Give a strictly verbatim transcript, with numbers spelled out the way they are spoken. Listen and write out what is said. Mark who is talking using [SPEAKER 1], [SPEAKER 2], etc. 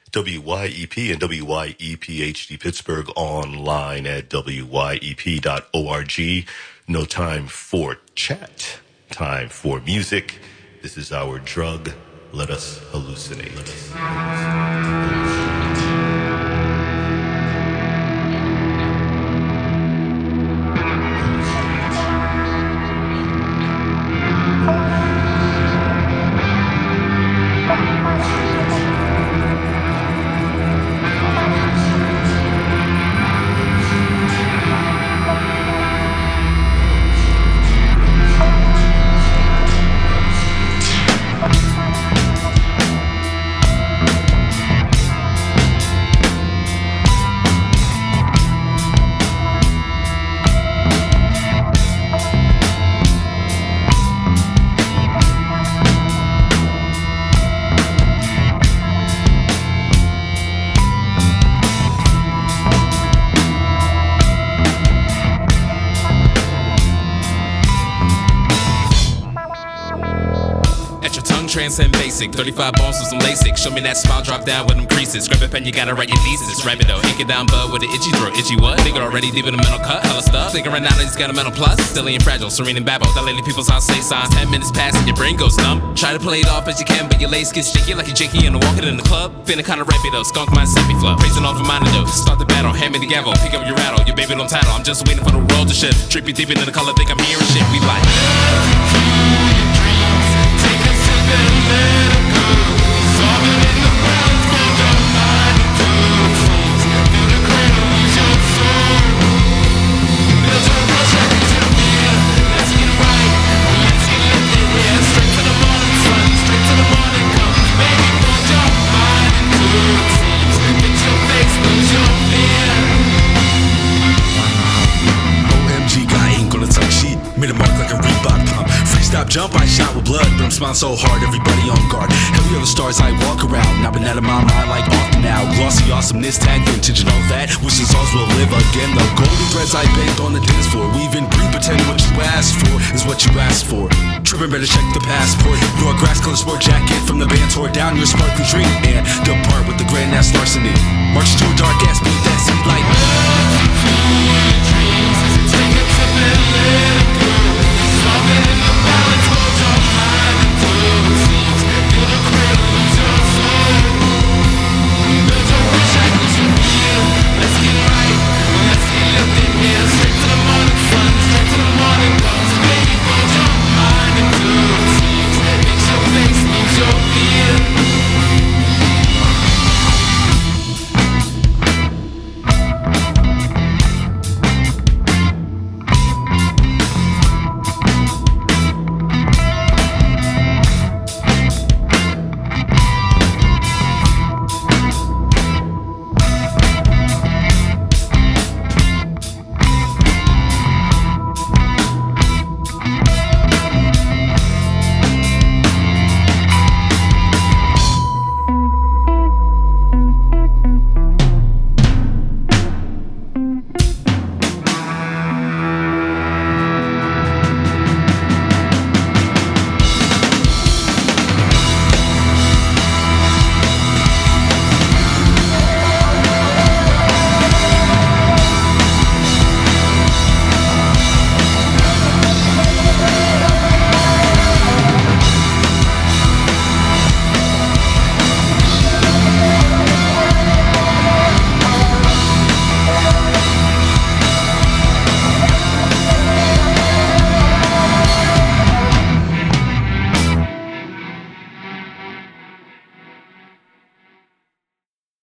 [SPEAKER 1] W Y E P and W Y E P H D Pittsburgh, online at W Y E P dot org. No time for chat, time for music. This is our drug. Let us hallucinate. Let us hallucinate.
[SPEAKER 2] Transcend basic, thirty-five bones with some LASIK. Show me that smile, drop down with them creases. Grab a pen, you gotta write your thesis. Rapido, ink it down, bud with an itchy throat. Itchy what? Nigga already deep in the mental cut. Hella stuff. Thinking right now that he's got a mental plus. Silly and fragile, serene and babble. That lady people's house say signs. Ten minutes pass and your brain goes numb. Try to play it off as you can, but your lace gets sticky like you're Jakey and walking in the club. Feeling kinda rapido, skunk mind semi flow. Praising off of mine to do. Start the battle, hand me the gavel. Pick up your rattle, your baby don't tattle. I'm just waiting for the world to shift. Trippy deep into the color, think I'm hearing shit. We like. Take a sip and let it go. Solving in the balance, build your mind into fools. Feel the cradle, lose your soul. Build your rush, I need you to feel. Let's get right, let's get lifted, yeah. Straight to the morning sun, straight to the morning comes. Baby, build your mind into fools. Get your face, lose your fear.
[SPEAKER 3] O M G, guy ain't gonna talk shit. Made a mark like a Reebok pump. Free stop jump, I shot with blood, but I'm smiling so hard, everybody on guard. Heavy on the stars, I walk around. Now been out of my mind like often now. Glossy awesomeness, tag vintage and all that. Wishing souls will live again. The golden threads I bent on the dance floor. Weaving, breathe, pretending what you asked for is what you asked for. Tripping, better check the passport. Your grass color sport jacket from the band tore down your sparkling drink and depart with the grand ass larceny. March to a dark ass beat.